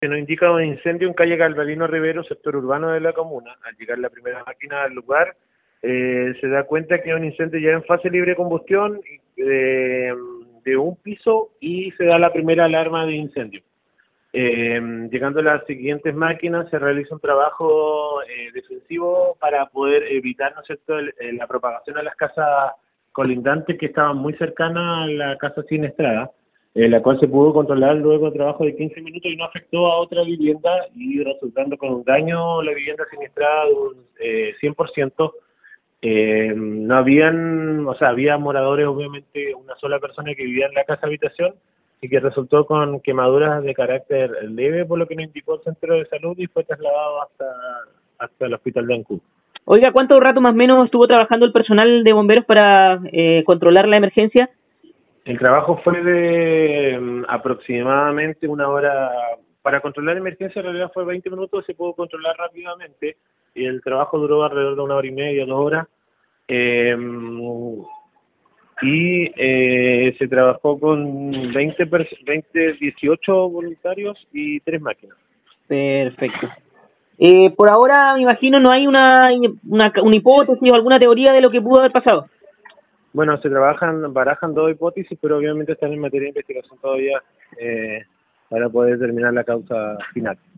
Se nos indica un incendio en calle Galvarino Rivero, sector urbano de la comuna. Al llegar la primera máquina al lugar, se da cuenta que es un incendio ya en fase libre de combustión de un piso y se da la primera alarma de incendio. Llegando a las siguientes máquinas se realiza un trabajo defensivo para poder evitar, ¿no es cierto?, la propagación a las casas colindantes que estaban muy cercanas a la casa siniestrada, la cual se pudo controlar luego de trabajo de 15 minutos y no afectó a otra vivienda y resultando con un daño la vivienda siniestrada de un 100%. No habían, o sea, había moradores, obviamente, una sola persona que vivía en la casa habitación y que resultó con quemaduras de carácter leve, por lo que nos indicó el centro de salud y fue trasladado hasta el hospital de Ancud. Oiga, ¿cuánto rato más o menos estuvo trabajando el personal de bomberos para controlar la emergencia? El trabajo fue de aproximadamente una hora. Para controlar la emergencia en realidad fue 20 minutos, se pudo controlar rápidamente y el trabajo duró alrededor de una hora y media, 2 horas. Eh, se trabajó con 18 voluntarios y 3 máquinas. Perfecto. Por ahora, me imagino, no hay una hipótesis o alguna teoría de lo que pudo haber pasado. Bueno, barajan 2 hipótesis, pero obviamente están en materia de investigación todavía para poder determinar la causa final.